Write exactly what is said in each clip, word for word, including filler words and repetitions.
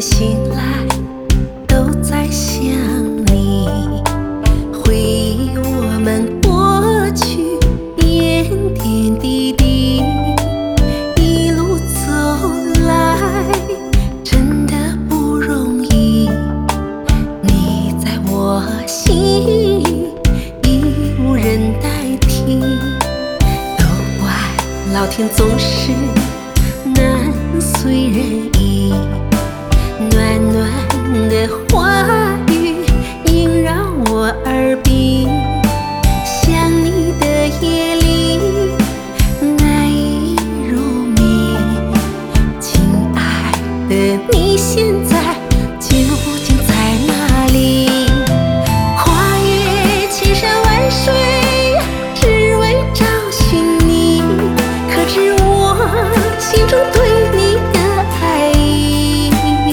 醒来都在想你，回忆我们过去点点滴滴，一路走来真的不容易。你在我心里已无人代替，都怪老天总是难随人意。暖暖的话语萦绕我耳鬓，想你的夜里难以入眠。亲爱的，你现在究竟在哪里？跨越千山万水，只为找寻你。可知我心中对你的爱意？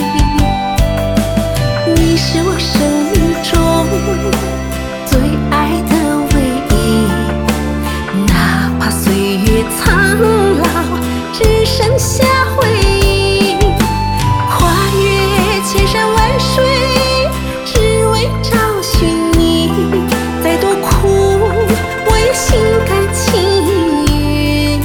你是我生命中最爱的唯一，哪怕岁月苍老，只剩下回忆。跨越千山万水，只为找寻你。再多苦，我也心甘情愿。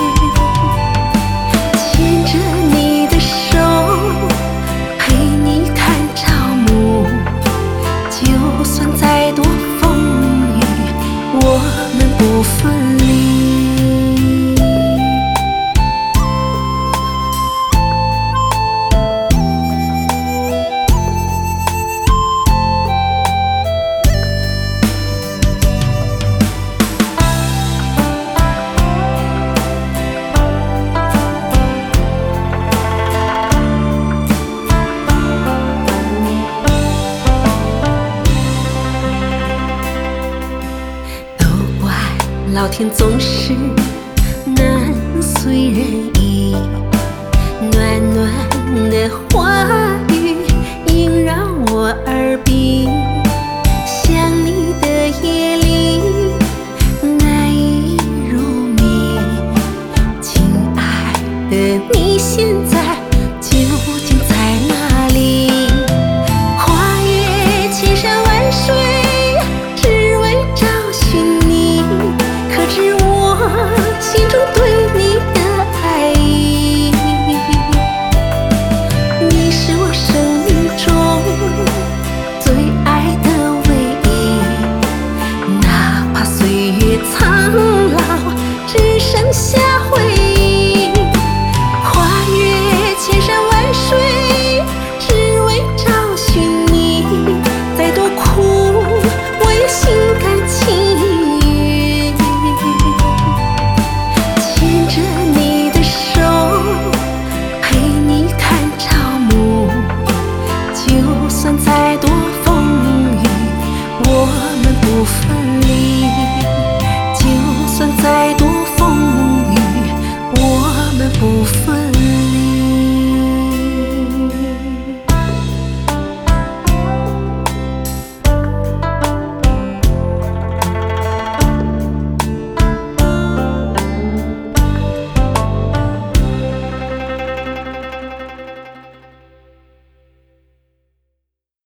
牵着你的手，陪你看朝暮。就算再多风雨，我们不分离。老天总是难随人意。